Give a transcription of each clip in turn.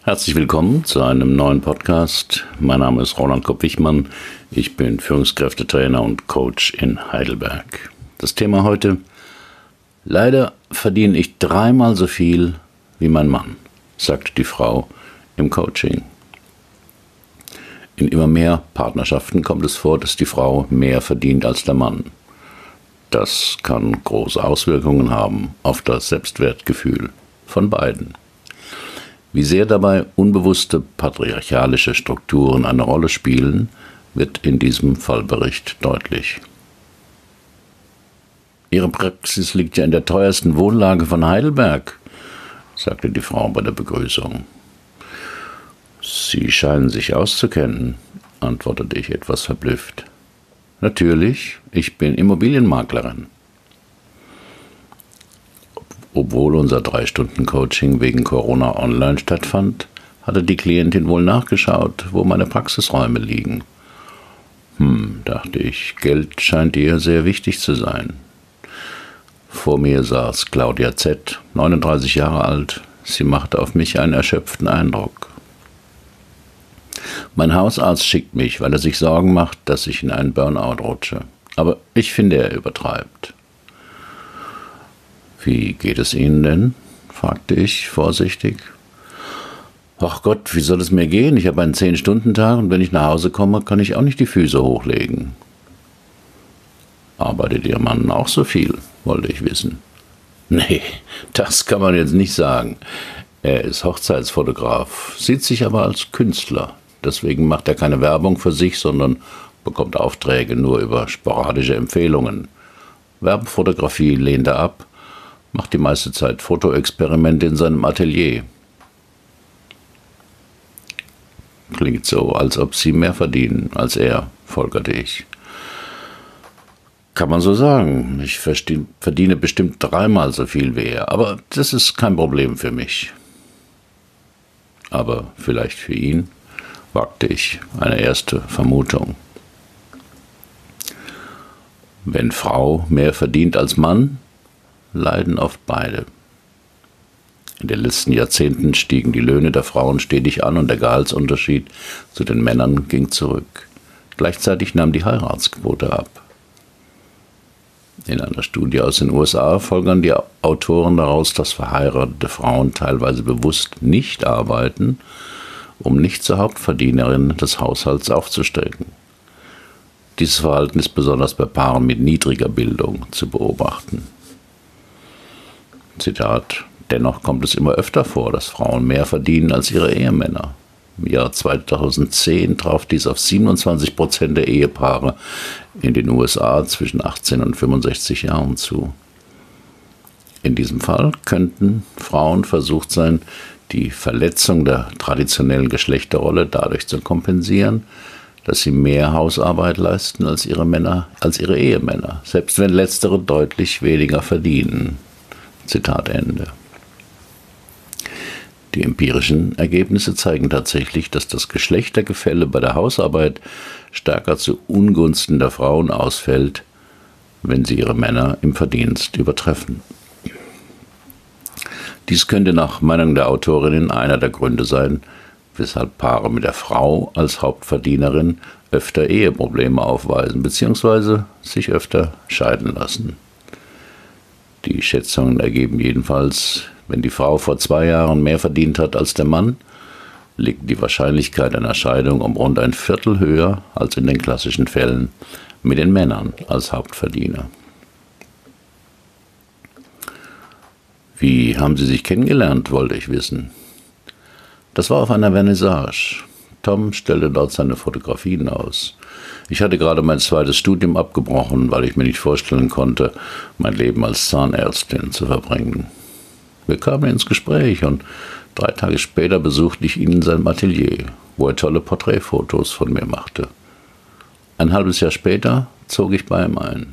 Herzlich willkommen zu einem neuen Podcast. Mein Name ist Roland Kopp-Wichmann. Ich bin Führungskräftetrainer und Coach in Heidelberg. Das Thema heute: Leider verdiene ich 3-mal so viel wie mein Mann, sagt die Frau im Coaching. In immer mehr Partnerschaften kommt es vor, dass die Frau mehr verdient als der Mann. Das kann große Auswirkungen haben auf das Selbstwertgefühl von beiden. Wie sehr dabei unbewusste patriarchalische Strukturen eine Rolle spielen, wird in diesem Fallbericht deutlich. Ihre Praxis liegt ja in der teuersten Wohnlage von Heidelberg, sagte die Frau bei der Begrüßung. Sie scheinen sich auszukennen, antwortete ich etwas verblüfft. Natürlich, ich bin Immobilienmaklerin. Obwohl unser 3-Stunden-Coaching wegen Corona online stattfand, hatte die Klientin wohl nachgeschaut, wo meine Praxisräume liegen. Dachte ich, Geld scheint ihr sehr wichtig zu sein. Vor mir saß Claudia Z., 39 Jahre alt. Sie machte auf mich einen erschöpften Eindruck. Mein Hausarzt schickt mich, weil er sich Sorgen macht, dass ich in einen Burnout rutsche. Aber ich finde, er übertreibt. »Wie geht es Ihnen denn?« fragte ich vorsichtig. »Ach Gott, wie soll es mir gehen? Ich habe einen 10-Stunden-Tag und wenn ich nach Hause komme, kann ich auch nicht die Füße hochlegen.« »Arbeitet Ihr Mann auch so viel?« wollte ich wissen. »Nee, das kann man jetzt nicht sagen. Er ist Hochzeitsfotograf, sieht sich aber als Künstler. Deswegen macht er keine Werbung für sich, sondern bekommt Aufträge nur über sporadische Empfehlungen. Werbefotografie lehnt er ab, macht die meiste Zeit Fotoexperimente in seinem Atelier.« »Klingt so, als ob Sie mehr verdienen als er«, folgerte ich. »Kann man so sagen. Ich verdiene bestimmt 3-mal so viel wie er, aber das ist kein Problem für mich.« »Aber vielleicht für ihn?«, wagte ich eine erste Vermutung. Wenn Frau mehr verdient als Mann, leiden oft beide. In den letzten Jahrzehnten stiegen die Löhne der Frauen stetig an und der Gehaltsunterschied zu den Männern ging zurück. Gleichzeitig nahm die Heiratsquote ab. In einer Studie aus den USA folgern die Autoren daraus, dass verheiratete Frauen teilweise bewusst nicht arbeiten, um nicht zur Hauptverdienerin des Haushalts aufzusteigen. Dieses Verhalten ist besonders bei Paaren mit niedriger Bildung zu beobachten. Zitat: »Dennoch kommt es immer öfter vor, dass Frauen mehr verdienen als ihre Ehemänner. Im Jahr 2010 traf dies auf 27% der Ehepaare in den USA zwischen 18 und 65 Jahren zu. In diesem Fall könnten Frauen versucht sein, die Verletzung der traditionellen Geschlechterrolle dadurch zu kompensieren, dass sie mehr Hausarbeit leisten als ihre Ehemänner, selbst wenn letztere deutlich weniger verdienen.« Zitat Ende. Die empirischen Ergebnisse zeigen tatsächlich, dass das Geschlechtergefälle bei der Hausarbeit stärker zu Ungunsten der Frauen ausfällt, wenn sie ihre Männer im Verdienst übertreffen. Dies könnte nach Meinung der Autorinnen einer der Gründe sein, weshalb Paare mit der Frau als Hauptverdienerin öfter Eheprobleme aufweisen bzw. sich öfter scheiden lassen. Die Schätzungen ergeben jedenfalls, wenn die Frau vor 2 Jahren mehr verdient hat als der Mann, liegt die Wahrscheinlichkeit einer Scheidung um rund 1/4 höher als in den klassischen Fällen mit den Männern als Hauptverdiener. »Wie haben Sie sich kennengelernt?«, wollte ich wissen. »Das war auf einer Vernissage. Tom stellte dort seine Fotografien aus. Ich hatte gerade mein 2. Studium abgebrochen, weil ich mir nicht vorstellen konnte, mein Leben als Zahnärztin zu verbringen. Wir kamen ins Gespräch und 3 Tage später besuchte ich ihn in seinem Atelier, wo er tolle Porträtfotos von mir machte. Ein halbes Jahr später zog ich bei ihm ein.«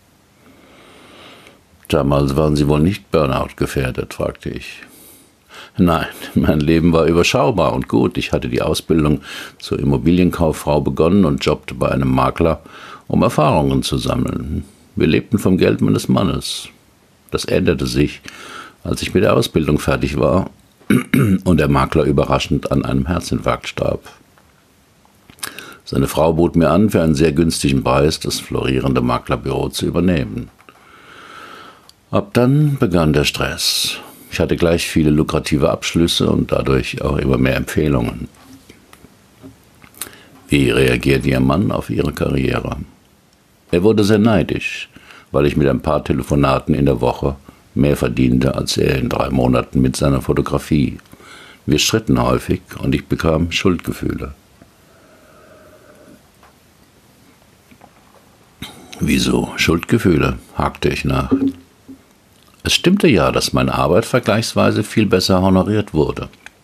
»Damals waren Sie wohl nicht Burnout gefährdet?«, fragte ich. »Nein, mein Leben war überschaubar und gut. Ich hatte die Ausbildung zur Immobilienkauffrau begonnen und jobbte bei einem Makler, um Erfahrungen zu sammeln. Wir lebten vom Geld meines Mannes. Das änderte sich, als ich mit der Ausbildung fertig war und der Makler überraschend an einem Herzinfarkt starb. Seine Frau bot mir an, für einen sehr günstigen Preis das florierende Maklerbüro zu übernehmen. Ab dann begann der Stress. Ich hatte gleich viele lukrative Abschlüsse und dadurch auch immer mehr Empfehlungen. Wie reagiert Ihr Mann auf Ihre Karriere? Er wurde sehr neidisch, weil ich mit ein paar Telefonaten in der Woche mehr verdiente als er in 3 Monaten mit seiner Fotografie. Wir stritten häufig und ich bekam Schuldgefühle. Wieso Schuldgefühle? Hakte ich nach. Es stimmte ja, dass meine Arbeit vergleichsweise viel besser honoriert wurde.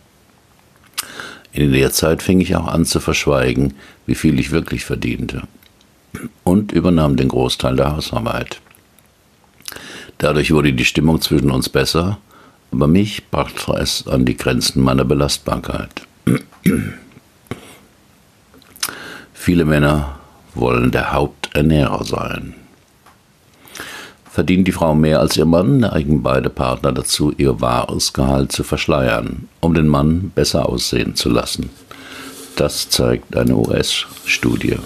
In der Zeit fing ich auch an zu verschweigen, wie viel ich wirklich verdiente, und übernahm den Großteil der Hausarbeit. Dadurch wurde die Stimmung zwischen uns besser, aber mich brachte es an die Grenzen meiner Belastbarkeit. Viele Männer wollen der Haupternährer sein. Verdient die Frau mehr als ihr Mann, neigen beide Partner dazu, ihr wahres Gehalt zu verschleiern, um den Mann besser aussehen zu lassen. Das zeigt eine US-Studie.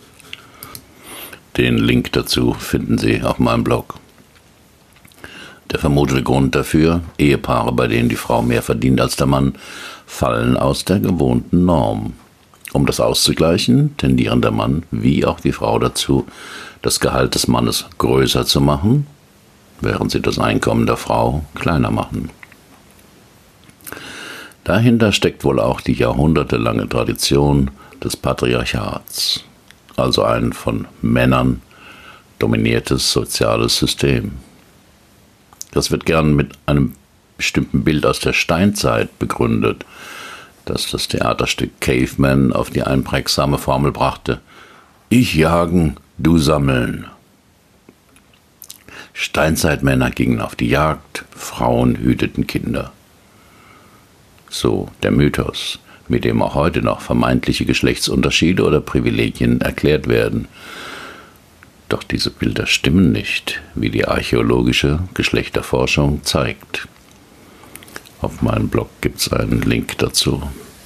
Den Link dazu finden Sie auf meinem Blog. Der vermutete Grund dafür: Ehepaare, bei denen die Frau mehr verdient als der Mann, fallen aus der gewohnten Norm. Um das auszugleichen, tendieren der Mann wie auch die Frau dazu, das Gehalt des Mannes größer zu machen, während sie das Einkommen der Frau kleiner machen. Dahinter steckt wohl auch die jahrhundertelange Tradition des Patriarchats, also ein von Männern dominiertes soziales System. Das wird gern mit einem bestimmten Bild aus der Steinzeit begründet, das das Theaterstück Caveman auf die einprägsame Formel brachte: Ich jagen, du sammeln. Steinzeitmänner gingen auf die Jagd, Frauen hüteten Kinder. So der Mythos, mit dem auch heute noch vermeintliche Geschlechtsunterschiede oder Privilegien erklärt werden. Doch diese Bilder stimmen nicht, wie die archäologische Geschlechterforschung zeigt. Auf meinem Blog gibt es einen Link dazu.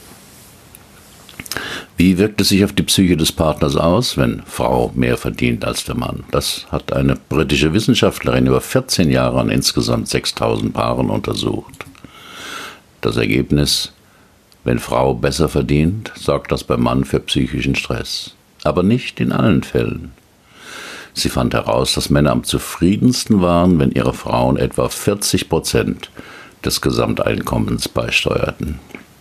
Wie wirkt es sich auf die Psyche des Partners aus, wenn Frau mehr verdient als der Mann? Das hat eine britische Wissenschaftlerin über 14 Jahre an insgesamt 6.000 Paaren untersucht. Das Ergebnis: Wenn Frau besser verdient, sorgt das beim Mann für psychischen Stress. Aber nicht in allen Fällen. Sie fand heraus, dass Männer am zufriedensten waren, wenn ihre Frauen etwa 40% des Gesamteinkommens beisteuerten.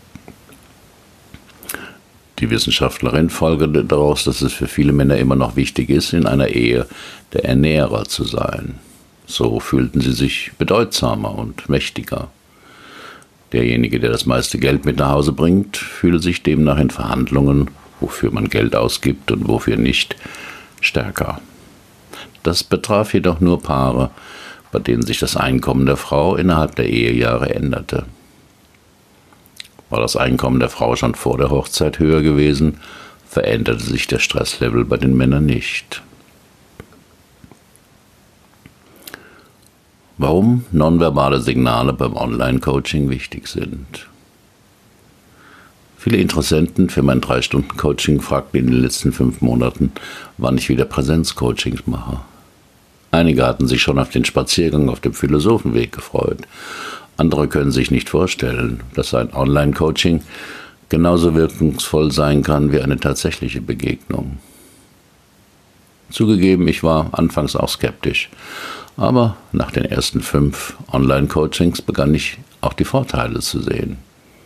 Die Wissenschaftlerin folgerte daraus, dass es für viele Männer immer noch wichtig ist, in einer Ehe der Ernährer zu sein. So fühlten sie sich bedeutsamer und mächtiger. Derjenige, der das meiste Geld mit nach Hause bringt, fühle sich demnach in Verhandlungen, wofür man Geld ausgibt und wofür nicht, stärker. Das betraf jedoch nur Paare, bei denen sich das Einkommen der Frau innerhalb der Ehejahre änderte. War das Einkommen der Frau schon vor der Hochzeit höher gewesen, veränderte sich der Stresslevel bei den Männern nicht. Warum nonverbale Signale beim Online-Coaching wichtig sind. Viele Interessenten für mein 3-Stunden-Coaching fragten in den letzten 5 Monaten, wann ich wieder Präsenz-Coachings mache. Einige hatten sich schon auf den Spaziergang auf dem Philosophenweg gefreut. Andere können sich nicht vorstellen, dass ein Online-Coaching genauso wirkungsvoll sein kann wie eine tatsächliche Begegnung. Zugegeben, ich war anfangs auch skeptisch, aber nach den ersten 5 Online-Coachings begann ich auch die Vorteile zu sehen.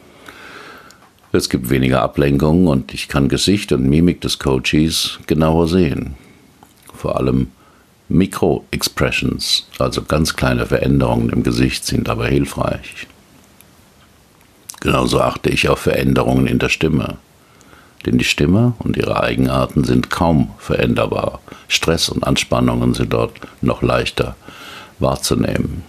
Es gibt weniger Ablenkungen und ich kann Gesicht und Mimik des Coaches genauer sehen. Vor allem Micro-Expressions, also ganz kleine Veränderungen im Gesicht, sind dabei hilfreich. Genauso achte ich auf Veränderungen in der Stimme. Denn die Stimme und ihre Eigenarten sind kaum veränderbar. Stress und Anspannungen sind dort noch leichter wahrzunehmen.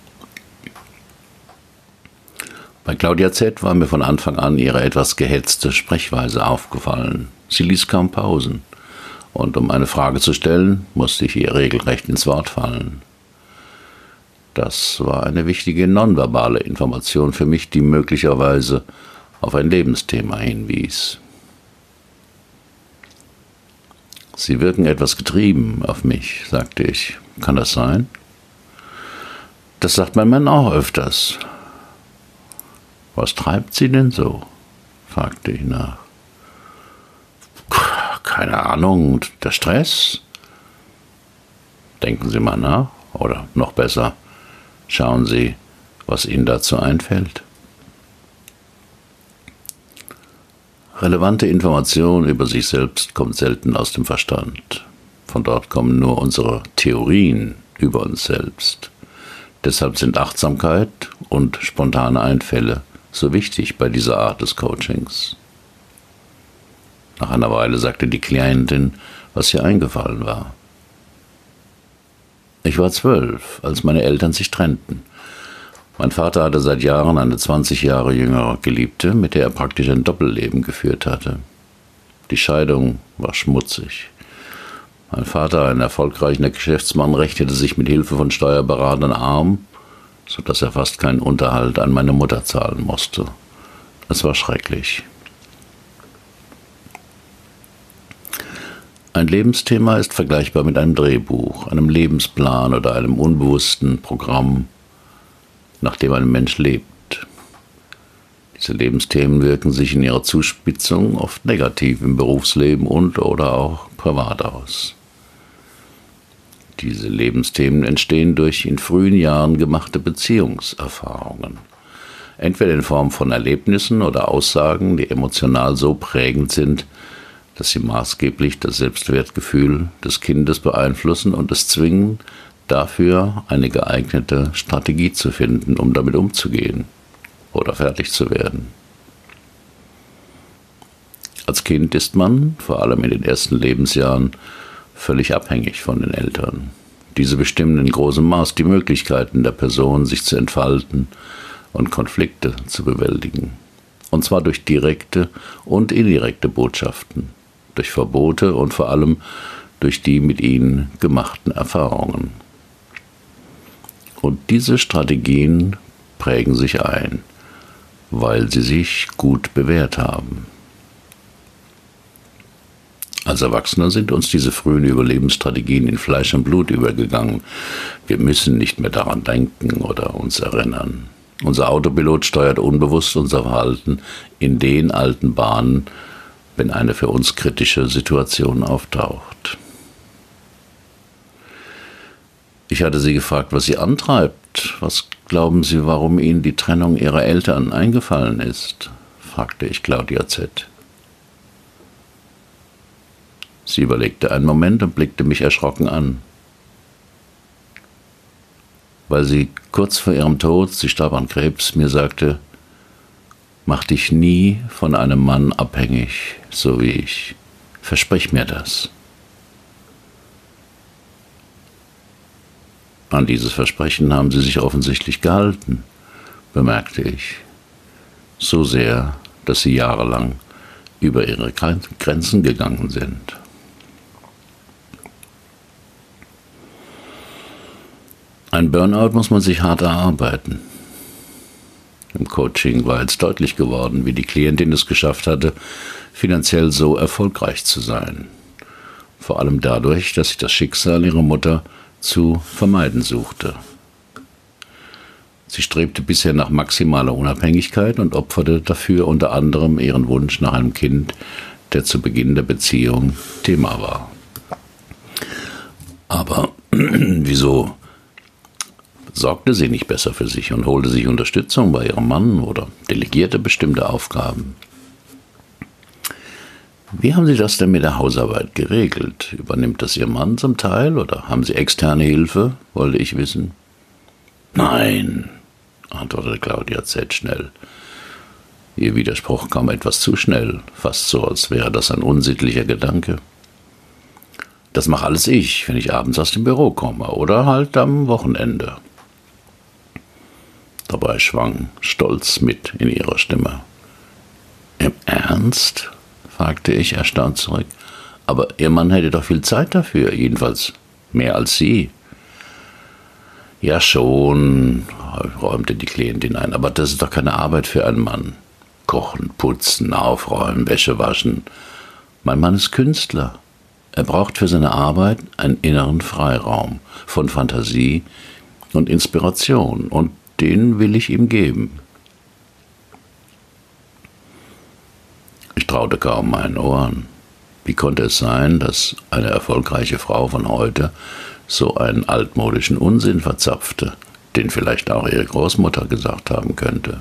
Bei Claudia Z. war mir von Anfang an ihre etwas gehetzte Sprechweise aufgefallen. Sie ließ kaum Pausen. Und um eine Frage zu stellen, musste ich ihr regelrecht ins Wort fallen. Das war eine wichtige nonverbale Information für mich, die möglicherweise auf ein Lebensthema hinwies. Sie wirken etwas getrieben auf mich, sagte ich. Kann das sein? Das sagt mein Mann auch öfters. Was treibt Sie denn so? Fragte ich nach. Keine Ahnung, der Stress? Denken Sie mal nach, oder noch besser, schauen Sie, was Ihnen dazu einfällt. Relevante Information über sich selbst kommt selten aus dem Verstand. Von dort kommen nur unsere Theorien über uns selbst. Deshalb sind Achtsamkeit und spontane Einfälle so wichtig bei dieser Art des Coachings. Nach einer Weile sagte die Klientin, was ihr eingefallen war. Ich war 12, als meine Eltern sich trennten. Mein Vater hatte seit Jahren eine 20 Jahre jüngere Geliebte, mit der er praktisch ein Doppelleben geführt hatte. Die Scheidung war schmutzig. Mein Vater, ein erfolgreicher Geschäftsmann, rechnete sich mit Hilfe von Steuerberatern arm, sodass er fast keinen Unterhalt an meine Mutter zahlen musste. Es war schrecklich. Ein Lebensthema ist vergleichbar mit einem Drehbuch, einem Lebensplan oder einem unbewussten Programm, nach dem ein Mensch lebt. Diese Lebensthemen wirken sich in ihrer Zuspitzung oft negativ im Berufsleben und oder auch privat aus. Diese Lebensthemen entstehen durch in frühen Jahren gemachte Beziehungserfahrungen. Entweder in Form von Erlebnissen oder Aussagen, die emotional so prägend sind, dass sie maßgeblich das Selbstwertgefühl des Kindes beeinflussen und es zwingen, dafür eine geeignete Strategie zu finden, um damit umzugehen oder fertig zu werden. Als Kind ist man, vor allem in den ersten Lebensjahren, völlig abhängig von den Eltern. Diese bestimmen in großem Maß die Möglichkeiten der Person, sich zu entfalten und Konflikte zu bewältigen. Und zwar durch direkte und indirekte Botschaften, durch Verbote und vor allem durch die mit ihnen gemachten Erfahrungen. Und diese Strategien prägen sich ein, weil sie sich gut bewährt haben. Als Erwachsene sind uns diese frühen Überlebensstrategien in Fleisch und Blut übergegangen. Wir müssen nicht mehr daran denken oder uns erinnern. Unser Autopilot steuert unbewusst unser Verhalten in den alten Bahnen, wenn eine für uns kritische Situation auftaucht. Ich hatte sie gefragt, was sie antreibt. Was glauben Sie, warum Ihnen die Trennung Ihrer Eltern eingefallen ist? Fragte ich Claudia Z. Sie überlegte einen Moment und blickte mich erschrocken an. Weil sie kurz vor ihrem Tod, sie starb an Krebs, mir sagte, mach dich nie von einem Mann abhängig, so wie ich. Versprich mir das. An dieses Versprechen haben sie sich offensichtlich gehalten, bemerkte ich. So sehr, dass sie jahrelang über ihre Grenzen gegangen sind. Ein Burnout muss man sich hart erarbeiten. Im Coaching war jetzt deutlich geworden, wie die Klientin es geschafft hatte, finanziell so erfolgreich zu sein. Vor allem dadurch, dass sich das Schicksal ihrer Mutter zu vermeiden suchte. Sie strebte bisher nach maximaler Unabhängigkeit und opferte dafür unter anderem ihren Wunsch nach einem Kind, der zu Beginn der Beziehung Thema war. Aber wieso sorgte sie nicht besser für sich und holte sich Unterstützung bei ihrem Mann oder delegierte bestimmte Aufgaben? Wie haben Sie das denn mit der Hausarbeit geregelt? Übernimmt das Ihr Mann zum Teil oder haben Sie externe Hilfe, wollte ich wissen. Nein, antwortete Claudia Z. schnell. Ihr Widerspruch kam etwas zu schnell, fast so, als wäre das ein unsittlicher Gedanke. Das mache alles ich, wenn ich abends aus dem Büro komme oder halt am Wochenende. Dabei schwang Stolz mit in ihrer Stimme. Im Ernst? Fragte ich erstaunt zurück. Aber Ihr Mann hätte doch viel Zeit dafür, jedenfalls mehr als Sie. Ja schon, räumte die Klientin ein, aber das ist doch keine Arbeit für einen Mann. Kochen, putzen, aufräumen, Wäsche waschen. Mein Mann ist Künstler. Er braucht für seine Arbeit einen inneren Freiraum von Fantasie und Inspiration, und den will ich ihm geben. Ich traute kaum meinen Ohren. Wie konnte es sein, dass eine erfolgreiche Frau von heute so einen altmodischen Unsinn verzapfte, den vielleicht auch ihre Großmutter gesagt haben könnte?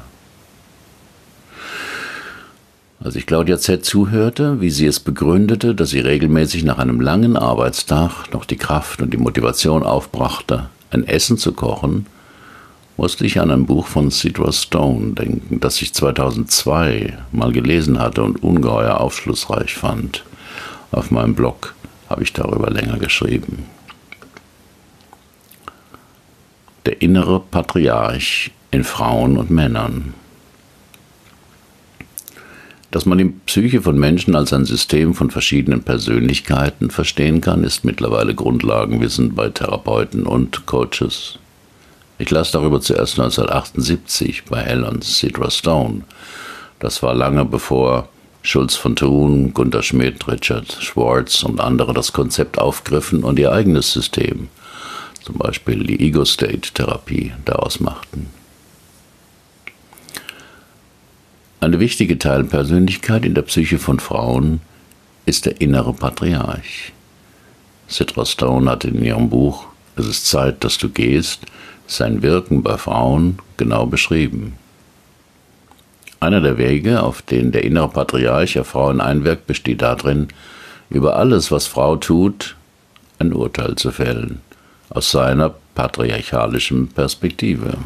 Als ich Claudia Z. zuhörte, wie sie es begründete, dass sie regelmäßig nach einem langen Arbeitstag noch die Kraft und die Motivation aufbrachte, ein Essen zu kochen, musste ich an ein Buch von Sidra Stone denken, das ich 2002 mal gelesen hatte und ungeheuer aufschlussreich fand. Auf meinem Blog habe ich darüber länger geschrieben. Der innere Patriarch in Frauen und Männern. Dass man die Psyche von Menschen als ein System von verschiedenen Persönlichkeiten verstehen kann, ist mittlerweile Grundlagenwissen bei Therapeuten und Coaches. Ich las darüber zuerst 1978 bei Helen Sidra Stone. Das war lange bevor Schulz von Thun, Gunther Schmidt, Richard Schwartz und andere das Konzept aufgriffen und ihr eigenes System, zum Beispiel die Ego-State-Therapie, daraus machten. Eine wichtige Teilpersönlichkeit in der Psyche von Frauen ist der innere Patriarch. Sidra Stone hat in ihrem Buch »Es ist Zeit, dass du gehst« sein Wirken bei Frauen genau beschrieben. Einer der Wege, auf denen der innere Patriarch auf Frauen einwirkt, besteht darin, über alles, was Frau tut, ein Urteil zu fällen, aus seiner patriarchalischen Perspektive.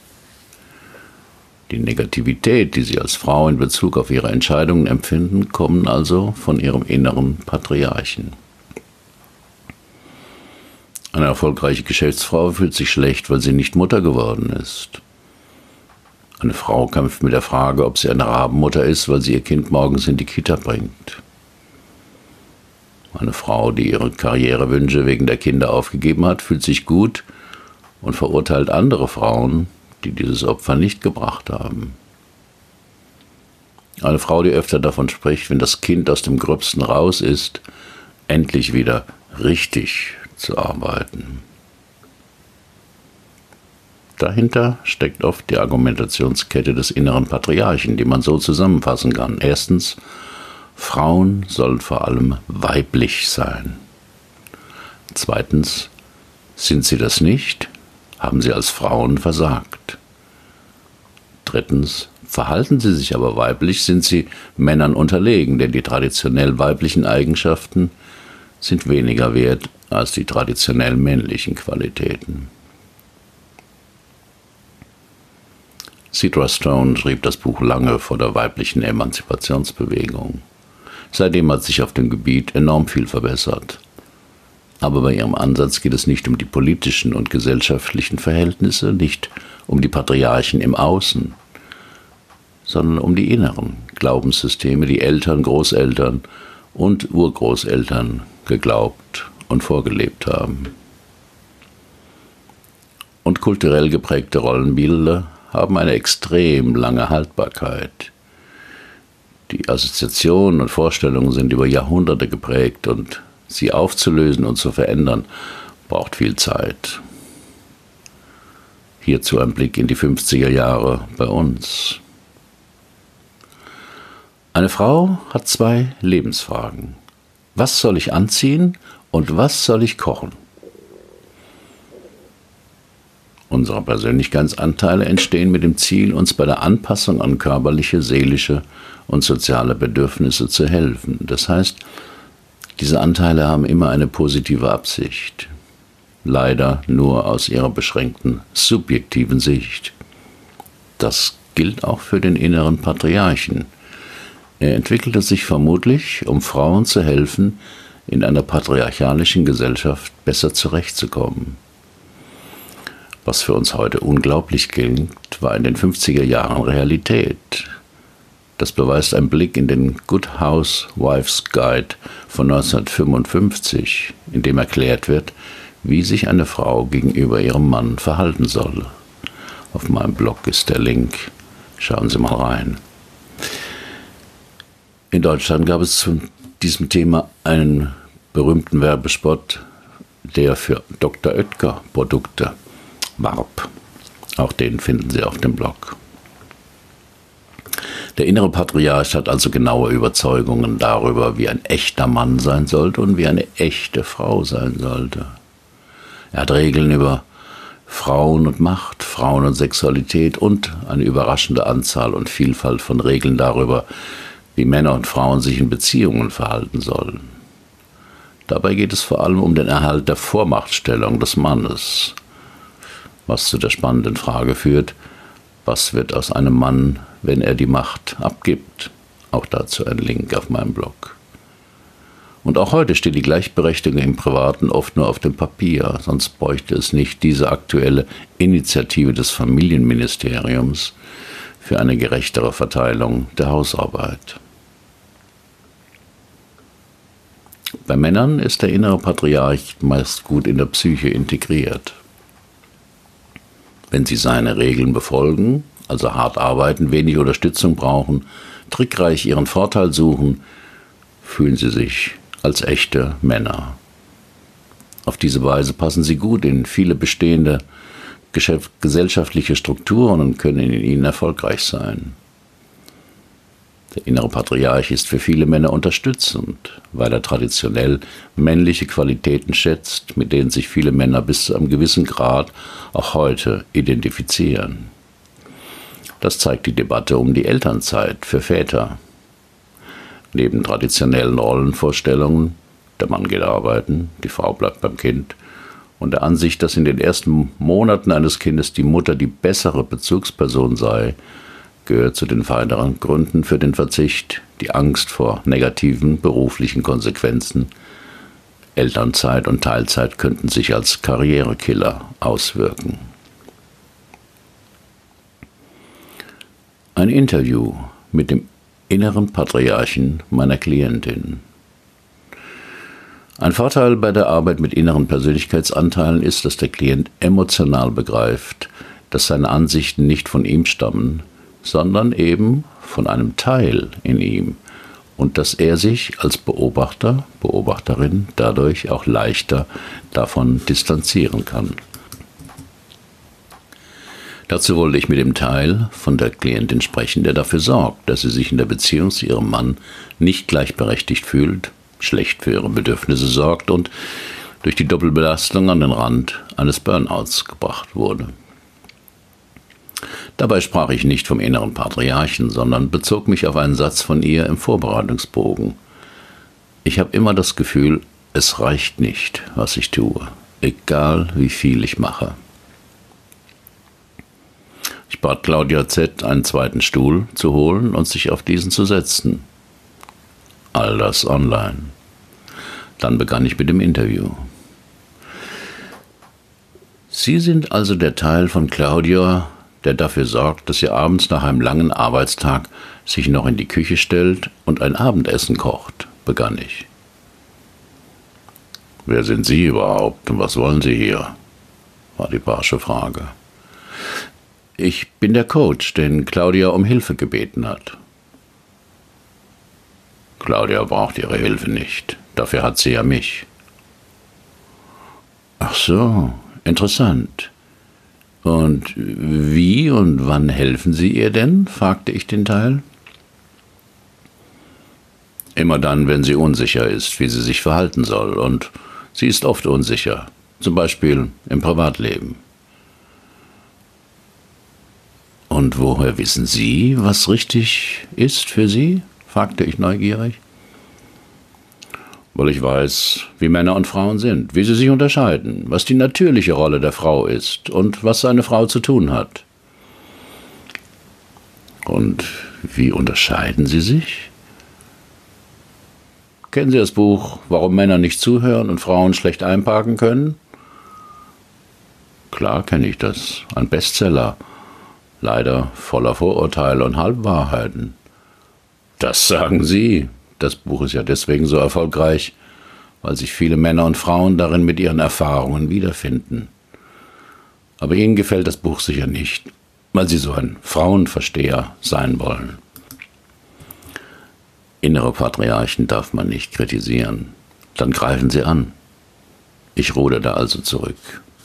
Die Negativität, die sie als Frau in Bezug auf ihre Entscheidungen empfinden, kommen also von ihrem inneren Patriarchen. Eine erfolgreiche Geschäftsfrau fühlt sich schlecht, weil sie nicht Mutter geworden ist. Eine Frau kämpft mit der Frage, ob sie eine Rabenmutter ist, weil sie ihr Kind morgens in die Kita bringt. Eine Frau, die ihre Karrierewünsche wegen der Kinder aufgegeben hat, fühlt sich gut und verurteilt andere Frauen, die dieses Opfer nicht gebracht haben. Eine Frau, die öfter davon spricht, wenn das Kind aus dem Gröbsten raus ist, endlich wieder richtig zu arbeiten. Dahinter steckt oft die Argumentationskette des inneren Patriarchen, die man so zusammenfassen kann. Erstens, Frauen sollen vor allem weiblich sein. Zweitens, sind sie das nicht, haben sie als Frauen versagt. Drittens, verhalten sie sich aber weiblich, sind sie Männern unterlegen, denn die traditionell weiblichen Eigenschaften sind weniger wert als die traditionell männlichen Qualitäten. Sidra Stone schrieb das Buch lange vor der weiblichen Emanzipationsbewegung. Seitdem hat sich auf dem Gebiet enorm viel verbessert. Aber bei ihrem Ansatz geht es nicht um die politischen und gesellschaftlichen Verhältnisse, nicht um die Patriarchen im Außen, sondern um die inneren Glaubenssysteme, die Eltern, Großeltern und Urgroßeltern geglaubt und vorgelebt haben. Und kulturell geprägte Rollenbilder haben eine extrem lange Haltbarkeit. Die Assoziationen und Vorstellungen sind über Jahrhunderte geprägt und sie aufzulösen und zu verändern, braucht viel Zeit. Hierzu ein Blick in die 50er Jahre bei uns. Eine Frau hat 2 Lebensfragen. Was soll ich anziehen und was soll ich kochen? Unsere Persönlichkeitsanteile entstehen mit dem Ziel, uns bei der Anpassung an körperliche, seelische und soziale Bedürfnisse zu helfen. Das heißt, diese Anteile haben immer eine positive Absicht. Leider nur aus ihrer beschränkten, subjektiven Sicht. Das gilt auch für den inneren Patriarchen. Er entwickelte sich vermutlich, um Frauen zu helfen, in einer patriarchalischen Gesellschaft besser zurechtzukommen. Was für uns heute unglaublich klingt, war in den 50er Jahren Realität. Das beweist ein Blick in den Good Housewife's Guide von 1955, in dem erklärt wird, wie sich eine Frau gegenüber ihrem Mann verhalten soll. Auf meinem Blog ist der Link. Schauen Sie mal rein. In Deutschland gab es zu diesem Thema einen berühmten Werbespot, der für Dr. Oetker Produkte warb. Auch den finden Sie auf dem Blog. Der innere Patriarch hat also genaue Überzeugungen darüber, wie ein echter Mann sein sollte und wie eine echte Frau sein sollte. Er hat Regeln über Frauen und Macht, Frauen und Sexualität und eine überraschende Anzahl und Vielfalt von Regeln darüber, wie Männer und Frauen sich in Beziehungen verhalten sollen. Dabei geht es vor allem um den Erhalt der Vormachtstellung des Mannes, was zu der spannenden Frage führt, was wird aus einem Mann, wenn er die Macht abgibt? Auch dazu ein Link auf meinem Blog. Und auch heute steht die Gleichberechtigung im Privaten oft nur auf dem Papier, sonst bräuchte es nicht diese aktuelle Initiative des Familienministeriums für eine gerechtere Verteilung der Hausarbeit. Bei Männern ist der innere Patriarch meist gut in der Psyche integriert. Wenn sie seine Regeln befolgen, also hart arbeiten, wenig Unterstützung brauchen, trickreich ihren Vorteil suchen, fühlen sie sich als echte Männer. Auf diese Weise passen sie gut in viele bestehende gesellschaftliche Strukturen und können in ihnen erfolgreich sein. Der innere Patriarch ist für viele Männer unterstützend, weil er traditionell männliche Qualitäten schätzt, mit denen sich viele Männer bis zu einem gewissen Grad auch heute identifizieren. Das zeigt die Debatte um die Elternzeit für Väter. Neben traditionellen Rollenvorstellungen, der Mann geht arbeiten, die Frau bleibt beim Kind, und der Ansicht, dass in den ersten Monaten eines Kindes die Mutter die bessere Bezugsperson sei, gehört zu den weiteren Gründen für den Verzicht die Angst vor negativen beruflichen Konsequenzen. Elternzeit und Teilzeit könnten sich als Karrierekiller auswirken. Ein Interview mit dem inneren Patriarchen meiner Klientin. Ein Vorteil bei der Arbeit mit inneren Persönlichkeitsanteilen ist, dass der Klient emotional begreift, dass seine Ansichten nicht von ihm stammen, sondern eben von einem Teil in ihm und dass er sich als Beobachter, Beobachterin dadurch auch leichter davon distanzieren kann. Dazu wollte ich mit dem Teil von der Klientin sprechen, der dafür sorgt, dass sie sich in der Beziehung zu ihrem Mann nicht gleichberechtigt fühlt, schlecht für ihre Bedürfnisse sorgt und durch die Doppelbelastung an den Rand eines Burnouts gebracht wurde. Dabei sprach ich nicht vom inneren Patriarchen, sondern bezog mich auf einen Satz von ihr im Vorbereitungsbogen. Ich habe immer das Gefühl, es reicht nicht, was ich tue, egal wie viel ich mache. Ich bat Claudia Z., einen zweiten Stuhl zu holen und sich auf diesen zu setzen. All das online. Dann begann ich mit dem Interview. Sie sind also der Teil von Claudia, der dafür sorgt, dass sie abends nach einem langen Arbeitstag sich noch in die Küche stellt und ein Abendessen kocht, begann ich. Wer sind Sie überhaupt und was wollen Sie hier? War die barsche Frage. Ich bin der Coach, den Claudia um Hilfe gebeten hat. Claudia braucht Ihre Hilfe nicht. Dafür hat sie ja mich. Ach so, interessant. Und wie und wann helfen Sie ihr denn? Fragte ich den Teil. Immer dann, wenn sie unsicher ist, wie sie sich verhalten soll. Und sie ist oft unsicher, zum Beispiel im Privatleben. Und woher wissen Sie, was richtig ist für Sie? Fragte ich neugierig. Weil ich weiß, wie Männer und Frauen sind, wie sie sich unterscheiden, was die natürliche Rolle der Frau ist und was eine Frau zu tun hat. Und wie unterscheiden sie sich? Kennen Sie das Buch »Warum Männer nicht zuhören und Frauen schlecht einparken können«? Klar kenne ich das, ein Bestseller, leider voller Vorurteile und Halbwahrheiten. Das sagen Sie. Das Buch ist ja deswegen so erfolgreich, weil sich viele Männer und Frauen darin mit ihren Erfahrungen wiederfinden. Aber Ihnen gefällt das Buch sicher nicht, weil Sie so ein Frauenversteher sein wollen. Innere Patriarchen darf man nicht kritisieren. Dann greifen sie an. Ich ruderte also zurück.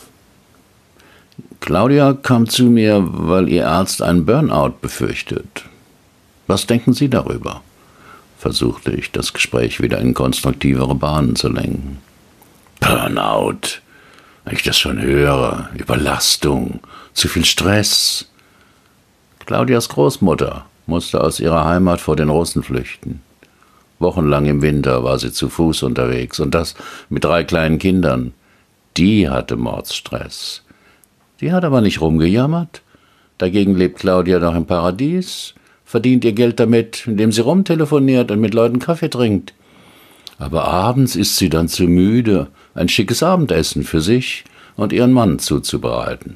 Claudia kam zu mir, weil ihr Arzt einen Burnout befürchtet. Was denken Sie darüber? Versuchte ich, das Gespräch wieder in konstruktivere Bahnen zu lenken. Burnout, wenn ich das schon höre, Überlastung, zu viel Stress. Claudias Großmutter musste aus ihrer Heimat vor den Russen flüchten. Wochenlang im Winter war sie zu Fuß unterwegs und das mit 3 kleinen Kindern. Die hatte Mordsstress. Die hat aber nicht rumgejammert. Dagegen lebt Claudia doch im Paradies, verdient ihr Geld damit, indem sie rumtelefoniert und mit Leuten Kaffee trinkt. Aber abends ist sie dann zu müde, ein schickes Abendessen für sich und ihren Mann zuzubereiten.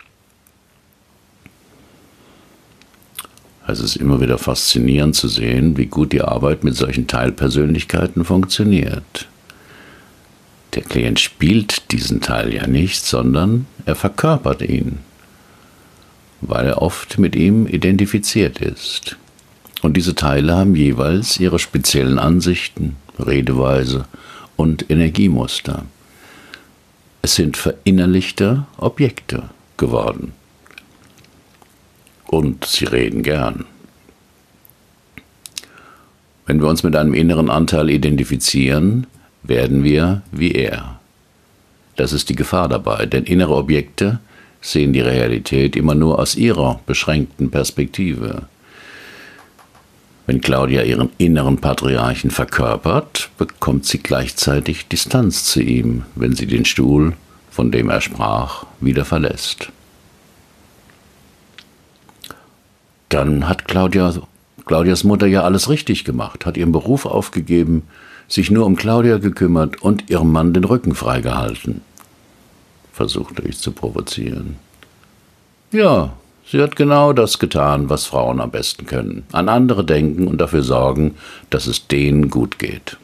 Es ist immer wieder faszinierend zu sehen, wie gut die Arbeit mit solchen Teilpersönlichkeiten funktioniert. Der Klient spielt diesen Teil ja nicht, sondern er verkörpert ihn, weil er oft mit ihm identifiziert ist. Und diese Teile haben jeweils ihre speziellen Ansichten, Redeweise und Energiemuster. Es sind verinnerlichte Objekte geworden. Und sie reden gern. Wenn wir uns mit einem inneren Anteil identifizieren, werden wir wie er. Das ist die Gefahr dabei, denn innere Objekte sehen die Realität immer nur aus ihrer beschränkten Perspektive. Wenn Claudia ihren inneren Patriarchen verkörpert, bekommt sie gleichzeitig Distanz zu ihm, wenn sie den Stuhl, von dem er sprach, wieder verlässt. Dann hat Claudias Mutter ja alles richtig gemacht, hat ihren Beruf aufgegeben, sich nur um Claudia gekümmert und ihrem Mann den Rücken freigehalten, versuchte ich zu provozieren. Ja, sie hat genau das getan, was Frauen am besten können, an andere denken und dafür sorgen, dass es denen gut geht.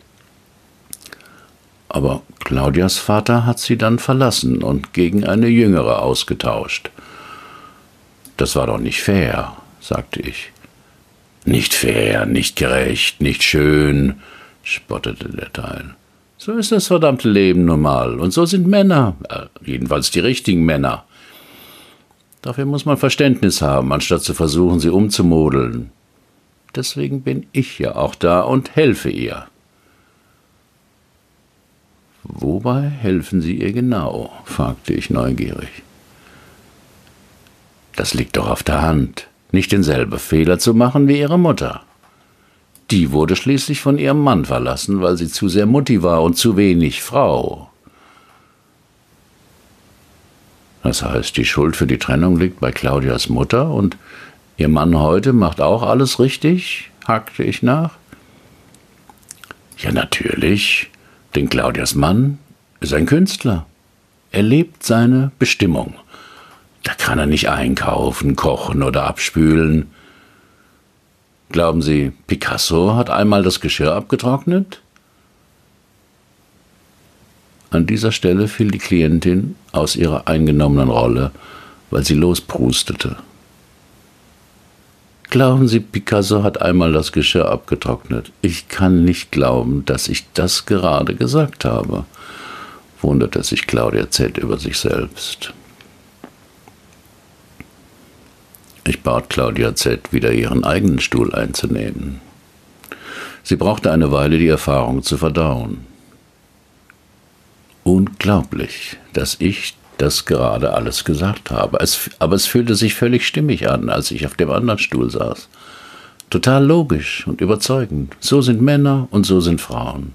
Aber Claudias Vater hat sie dann verlassen und gegen eine Jüngere ausgetauscht. Das war doch nicht fair, sagte ich. Nicht fair, nicht gerecht, nicht schön, spottete der Teil. So ist das verdammte Leben nun mal. Und so sind Männer, jedenfalls die richtigen Männer. Dafür muss man Verständnis haben, anstatt zu versuchen, sie umzumodeln. Deswegen bin ich ja auch da und helfe ihr. Wobei helfen Sie ihr genau? Fragte ich neugierig. Das liegt doch auf der Hand, nicht denselben Fehler zu machen wie ihre Mutter. Die wurde schließlich von ihrem Mann verlassen, weil sie zu sehr Mutti war und zu wenig Frau. Das heißt, die Schuld für die Trennung liegt bei Claudias Mutter und ihr Mann heute macht auch alles richtig? Hakte ich nach. Ja, natürlich, denn Claudias Mann ist ein Künstler. Er lebt seine Bestimmung. Da kann er nicht einkaufen, kochen oder abspülen. Glauben Sie, Picasso hat einmal das Geschirr abgetrocknet? An dieser Stelle fiel die Klientin aus ihrer eingenommenen Rolle, weil sie losprustete. Glauben Sie, Picasso hat einmal das Geschirr abgetrocknet? Ich kann nicht glauben, dass ich das gerade gesagt habe, wunderte sich Claudia Z. über sich selbst. Ich bat Claudia Z., wieder ihren eigenen Stuhl einzunehmen. Sie brauchte eine Weile, die Erfahrung zu verdauen. Unglaublich, dass ich das gerade alles gesagt habe. Aber es fühlte sich völlig stimmig an, als ich auf dem anderen Stuhl saß. Total logisch und überzeugend. So sind Männer und so sind Frauen.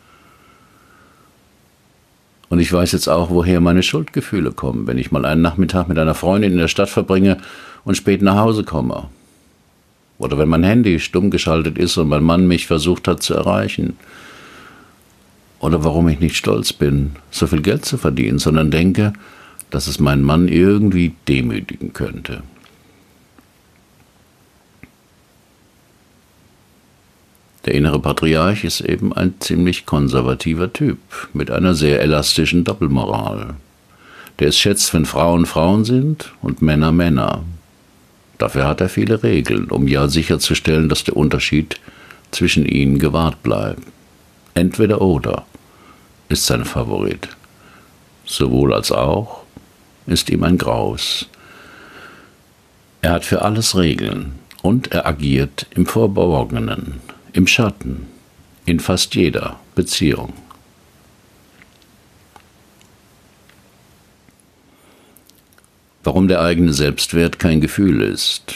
Und ich weiß jetzt auch, woher meine Schuldgefühle kommen, wenn ich mal einen Nachmittag mit einer Freundin in der Stadt verbringe und spät nach Hause komme. Oder wenn mein Handy stumm geschaltet ist und mein Mann mich versucht hat zu erreichen. Oder warum ich nicht stolz bin, so viel Geld zu verdienen, sondern denke, dass es meinen Mann irgendwie demütigen könnte. Der innere Patriarch ist eben ein ziemlich konservativer Typ mit einer sehr elastischen Doppelmoral. Der es schätzt, wenn Frauen Frauen sind und Männer Männer. Dafür hat er viele Regeln, um ja sicherzustellen, dass der Unterschied zwischen ihnen gewahrt bleibt. Entweder oder ist sein Favorit. Sowohl als auch ist ihm ein Graus. Er hat für alles Regeln und er agiert im Verborgenen, im Schatten, in fast jeder Beziehung. Warum der eigene Selbstwert kein Gefühl ist.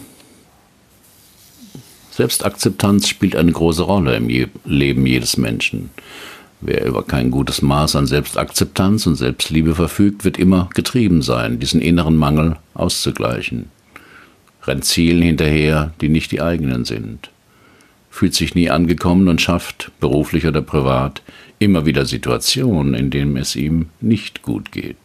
Selbstakzeptanz spielt eine große Rolle im Leben jedes Menschen. Wer über kein gutes Maß an Selbstakzeptanz und Selbstliebe verfügt, wird immer getrieben sein, diesen inneren Mangel auszugleichen. Rennt Zielen hinterher, die nicht die eigenen sind. Fühlt sich nie angekommen und schafft, beruflich oder privat, immer wieder Situationen, in denen es ihm nicht gut geht.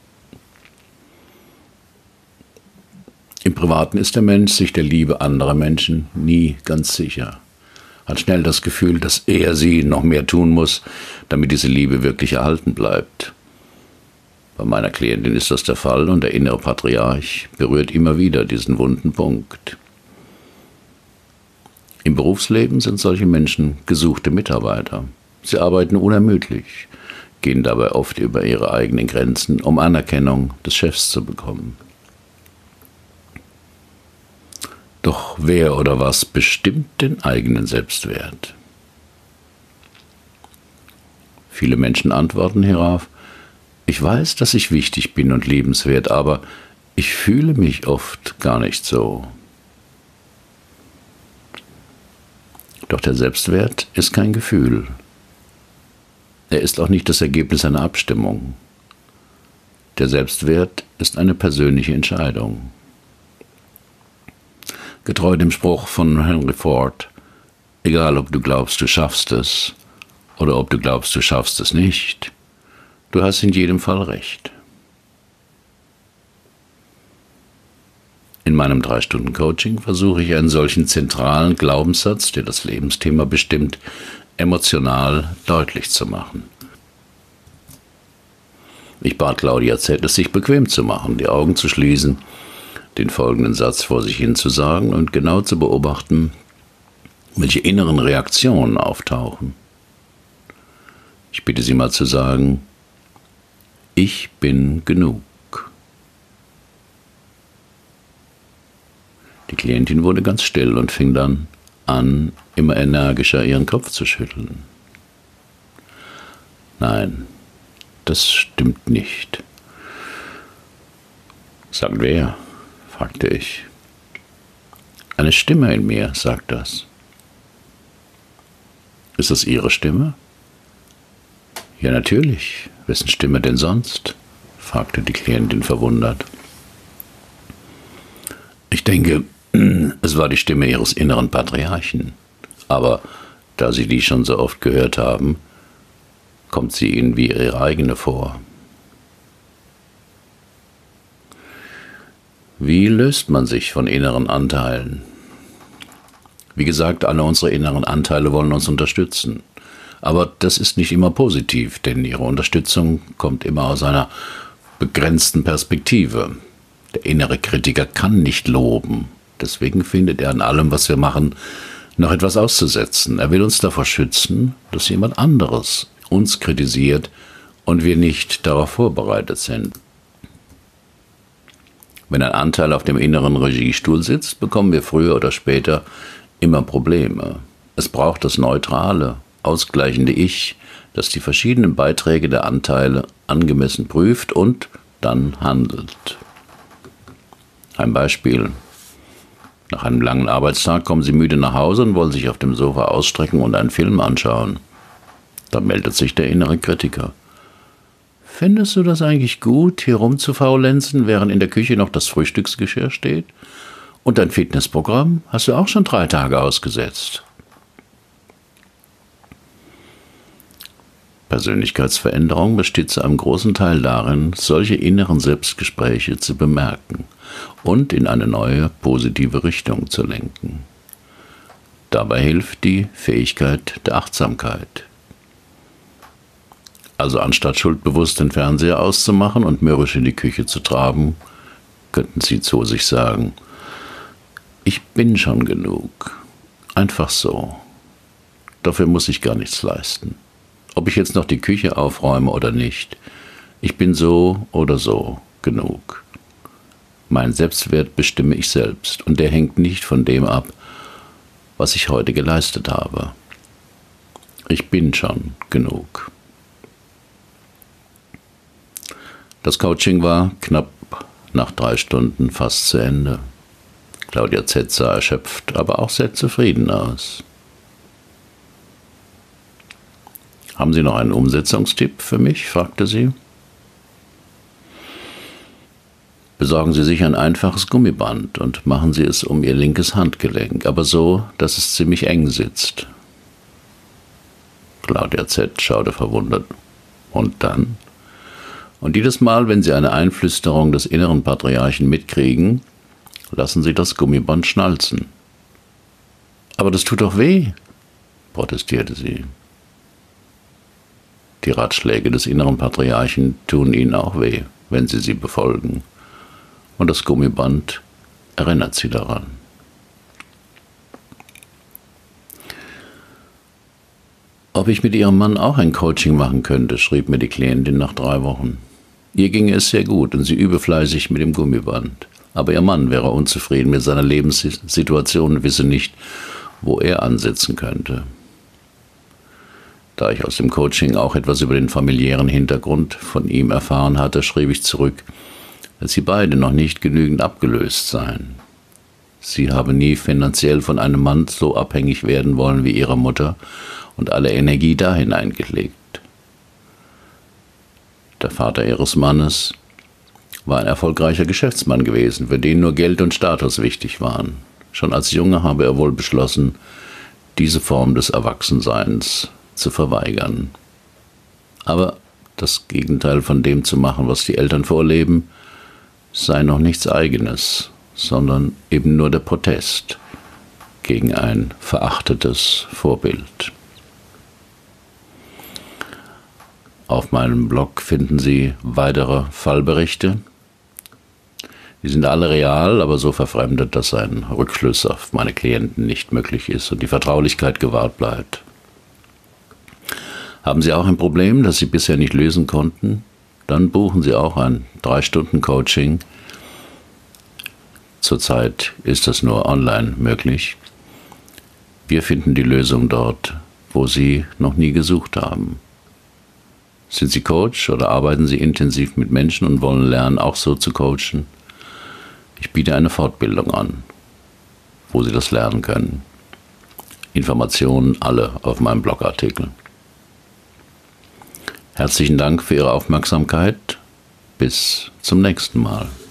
Im Privaten ist der Mensch sich der Liebe anderer Menschen nie ganz sicher. Hat schnell das Gefühl, dass er sie noch mehr tun muss, damit diese Liebe wirklich erhalten bleibt. Bei meiner Klientin ist das der Fall und der innere Patriarch berührt immer wieder diesen wunden Punkt. Im Berufsleben sind solche Menschen gesuchte Mitarbeiter. Sie arbeiten unermüdlich, gehen dabei oft über ihre eigenen Grenzen, um Anerkennung des Chefs zu bekommen. Doch wer oder was bestimmt den eigenen Selbstwert? Viele Menschen antworten hierauf: Ich weiß, dass ich wichtig bin und liebenswert, aber ich fühle mich oft gar nicht so. Doch der Selbstwert ist kein Gefühl. Er ist auch nicht das Ergebnis einer Abstimmung. Der Selbstwert ist eine persönliche Entscheidung. Getreu dem Spruch von Henry Ford: Egal, ob du glaubst, du schaffst es, oder ob du glaubst, du schaffst es nicht, du hast in jedem Fall recht. In meinem 3-Stunden-Coaching versuche ich einen solchen zentralen Glaubenssatz, der das Lebensthema bestimmt, emotional deutlich zu machen. Ich bat Claudia Z., es sich bequem zu machen, die Augen zu schließen, den folgenden Satz vor sich hin zu sagen und genau zu beobachten, welche inneren Reaktionen auftauchen. Ich bitte Sie mal zu sagen: Ich bin genug. Die Klientin wurde ganz still und fing dann an, immer energischer ihren Kopf zu schütteln. Nein, das stimmt nicht. Sagt wer? Fragte ich. Eine Stimme in mir sagt das. Ist das Ihre Stimme? Ja, natürlich. Wessen Stimme denn sonst? Fragte die Klientin verwundert. Ich denke, es war die Stimme Ihres inneren Patriarchen. Aber da Sie die schon so oft gehört haben, kommt sie Ihnen wie Ihre eigene vor. Wie löst man sich von inneren Anteilen? Wie gesagt, alle unsere inneren Anteile wollen uns unterstützen. Aber das ist nicht immer positiv, denn ihre Unterstützung kommt immer aus einer begrenzten Perspektive. Der innere Kritiker kann nicht loben. Deswegen findet er an allem, was wir machen, noch etwas auszusetzen. Er will uns davor schützen, dass jemand anderes uns kritisiert und wir nicht darauf vorbereitet sind. Wenn ein Anteil auf dem inneren Regiestuhl sitzt, bekommen wir früher oder später immer Probleme. Es braucht das neutrale, ausgleichende Ich, das die verschiedenen Beiträge der Anteile angemessen prüft und dann handelt. Ein Beispiel. Nach einem langen Arbeitstag kommen Sie müde nach Hause und wollen sich auf dem Sofa ausstrecken und einen Film anschauen. Da meldet sich der innere Kritiker. Findest du das eigentlich gut, hier rumzufaulenzen, während in der Küche noch das Frühstücksgeschirr steht? Und dein Fitnessprogramm hast du auch schon 3 Tage ausgesetzt. Persönlichkeitsveränderung besteht zu einem großen Teil darin, solche inneren Selbstgespräche zu bemerken und in eine neue, positive Richtung zu lenken. Dabei hilft die Fähigkeit der Achtsamkeit. Also anstatt schuldbewusst den Fernseher auszumachen und mürrisch in die Küche zu traben, könnten Sie zu sich sagen: Ich bin schon genug. Einfach so. Dafür muss ich gar nichts leisten. Ob ich jetzt noch die Küche aufräume oder nicht, ich bin so oder so genug. Mein Selbstwert bestimme ich selbst und der hängt nicht von dem ab, was ich heute geleistet habe. Ich bin schon genug. Das Coaching war knapp nach 3 Stunden fast zu Ende. Claudia Z. sah erschöpft, aber auch sehr zufrieden aus. »Haben Sie noch einen Umsetzungstipp für mich?« fragte sie. »Besorgen Sie sich ein einfaches Gummiband und machen Sie es um Ihr linkes Handgelenk, aber so, dass es ziemlich eng sitzt.« Claudia Z. schaute verwundert. »Und dann?« »Und jedes Mal, wenn Sie eine Einflüsterung des inneren Patriarchen mitkriegen, lassen Sie das Gummiband schnalzen.« »Aber das tut doch weh«, protestierte sie. Die Ratschläge des inneren Patriarchen tun Ihnen auch weh, wenn Sie sie befolgen. Und das Gummiband erinnert Sie daran. Ob ich mit Ihrem Mann auch ein Coaching machen könnte, schrieb mir die Klientin nach 3 Wochen. Ihr ginge es sehr gut und sie übe fleißig mit dem Gummiband. Aber ihr Mann wäre unzufrieden mit seiner Lebenssituation und wisse nicht, wo er ansetzen könnte. Da ich aus dem Coaching auch etwas über den familiären Hintergrund von ihm erfahren hatte, schrieb ich zurück, dass sie beide noch nicht genügend abgelöst seien. Sie habe nie finanziell von einem Mann so abhängig werden wollen wie ihre Mutter und alle Energie da hineingelegt. Der Vater ihres Mannes war ein erfolgreicher Geschäftsmann gewesen, für den nur Geld und Status wichtig waren. Schon als Junge habe er wohl beschlossen, diese Form des Erwachsenseins zu verweigern. Aber das Gegenteil von dem zu machen, was die Eltern vorleben, sei noch nichts Eigenes, sondern eben nur der Protest gegen ein verachtetes Vorbild. Auf meinem Blog finden Sie weitere Fallberichte. Die sind alle real, aber so verfremdet, dass ein Rückschluss auf meine Klienten nicht möglich ist und die Vertraulichkeit gewahrt bleibt. Haben Sie auch ein Problem, das Sie bisher nicht lösen konnten? Dann buchen Sie auch ein 3-Stunden-Coaching. Zurzeit ist das nur online möglich. Wir finden die Lösung dort, wo Sie noch nie gesucht haben. Sind Sie Coach oder arbeiten Sie intensiv mit Menschen und wollen lernen, auch so zu coachen? Ich biete eine Fortbildung an, wo Sie das lernen können. Informationen alle auf meinem Blogartikel. Herzlichen Dank für Ihre Aufmerksamkeit. Bis zum nächsten Mal.